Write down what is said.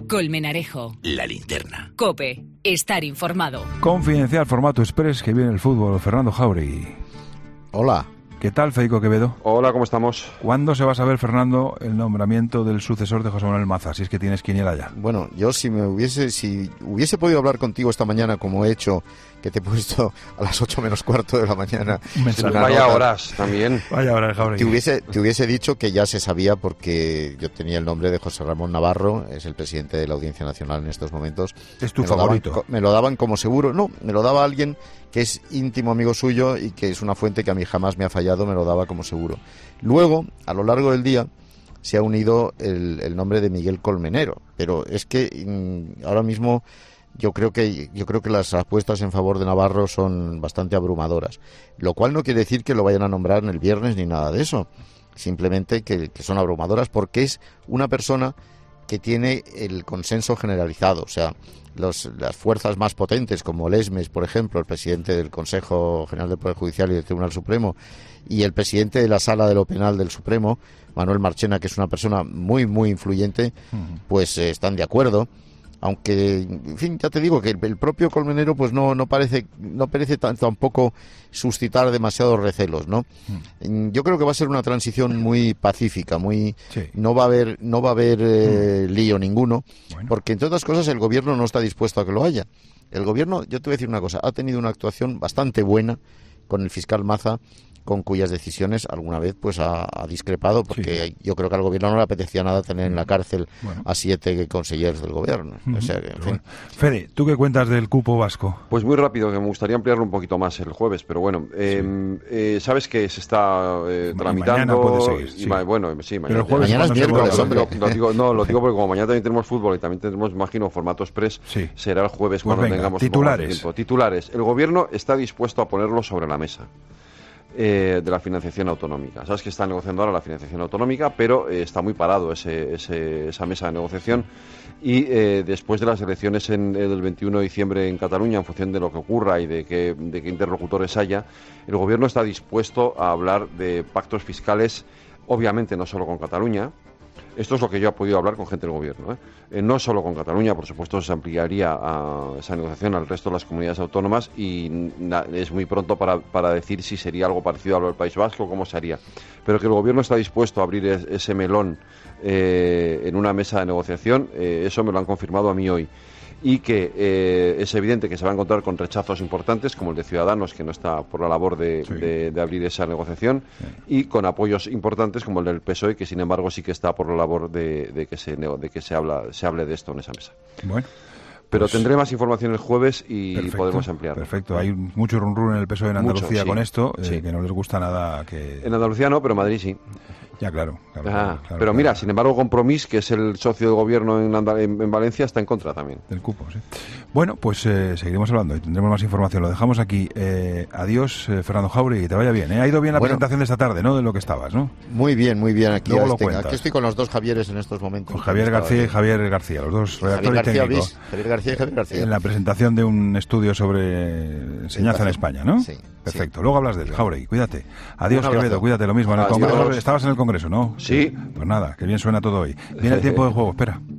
Colmenarejo. La linterna. COPE. Estar informado. Confidencial formato express, que viene el fútbol. Fernando Jauregui. Hola. ¿Qué tal, Federico Quevedo? Hola, ¿cómo estamos? ¿Cuándo se va a saber, Fernando, el nombramiento del sucesor de José Manuel Maza? Si es que tienes quiniela ya. Bueno, yo si hubiese podido hablar contigo esta mañana, como he hecho, que te he puesto a las 8 menos cuarto de la mañana. Vaya horas también. Vaya horas, Jauregui. Te hubiese dicho que ya se sabía, porque yo tenía el nombre de José Ramón Navarro, es el presidente de la Audiencia Nacional en estos momentos. ¿Es tu favorito? Me lo daban como seguro. No, me lo daba alguien que es íntimo amigo suyo y que es una fuente que a mí jamás me ha fallado, me lo daba como seguro. Luego, a lo largo del día, se ha unido el nombre de Miguel Colmenero, pero es que ahora mismo yo creo que las apuestas en favor de Navarro son bastante abrumadoras, lo cual no quiere decir que lo vayan a nombrar en el viernes ni nada de eso, simplemente que son abrumadoras porque es una persona que tiene el consenso generalizado, o sea, las fuerzas más potentes como Lesmes, por ejemplo, el presidente del Consejo General del Poder Judicial y del Tribunal Supremo, y el presidente de la Sala de lo Penal del Supremo, Manuel Marchena, que es una persona muy, muy influyente, pues están de acuerdo. Aunque, en fin, ya te digo que el propio Colmenero pues no parece tampoco suscitar demasiados recelos, ¿no? Yo creo que va a ser una transición muy pacífica, no va a haber lío ninguno, porque entre otras cosas el gobierno no está dispuesto a que lo haya. El gobierno, yo te voy a decir una cosa, ha tenido una actuación bastante buena con el fiscal Maza, con cuyas decisiones alguna vez pues ha discrepado, porque yo creo que al gobierno no le apetecía nada tener en la cárcel a 7 consejeros del gobierno. O sea, en fin. Fede, ¿tú qué cuentas del cupo vasco? Pues muy rápido, que me gustaría ampliarlo un poquito más el jueves, pero bueno, sabes que se está tramitando. Mañana puede seguir, mañana. Pero el jueves mañana es miércoles, hombre. Lo digo porque como mañana también tenemos fútbol y también tendremos, imagino, formato express, será el jueves cuando tengamos titulares. Tiempo. Titulares. El gobierno está dispuesto a ponerlo sobre la mesa. De la financiación autonómica. Sabes que está negociando ahora la financiación autonómica, pero está muy parado esa mesa de negociación y después de las elecciones del 21 de diciembre en Cataluña, en función de lo que ocurra y de qué interlocutores haya, el gobierno está dispuesto a hablar de pactos fiscales, obviamente no solo con Cataluña. Esto es lo que yo he podido hablar con gente del gobierno, no solo con Cataluña, por supuesto se ampliaría a esa negociación al resto de las comunidades autónomas y es muy pronto para decir si sería algo parecido a lo del País Vasco, cómo se haría. Pero que el gobierno está dispuesto a abrir ese melón en una mesa de negociación, eso me lo han confirmado a mí hoy. Y que es evidente que se va a encontrar con rechazos importantes, como el de Ciudadanos, que no está por la labor de abrir esa negociación, y con apoyos importantes, como el del PSOE, que sin embargo sí que está por la labor de que se hable de esto en esa mesa. Bueno. Pero tendré más información el jueves y podemos ampliarlo. Perfecto, hay mucho run en el PSOE en Andalucía con esto, que no les gusta nada que... En Andalucía no, pero en Madrid sí. Ya, claro. Pero mira, sin embargo, Compromís, que es el socio de gobierno en Valencia, está en contra también. Del cupo, sí. Bueno, pues seguiremos hablando y tendremos más información. Lo dejamos aquí. Adiós, Fernando Jauregui, que te vaya bien. Ha ido bien la presentación de esta tarde, ¿no? De lo que estabas, ¿no? Muy bien, muy bien. Aquí estoy con los dos Javieres en estos momentos. Con Javier García y Javier García, los dos redactores técnicos. Javier García y Javier García. En la presentación de un estudio sobre enseñanza en España, ¿no? Sí. Perfecto. Luego hablas de él, Jauregui. Cuídate. Adiós, Quevedo. Cuídate lo mismo. En el Congreso, estabas en el Congreso, ¿no? Sí. Pues nada, que bien suena todo hoy. Viene el tiempo de juego, espera.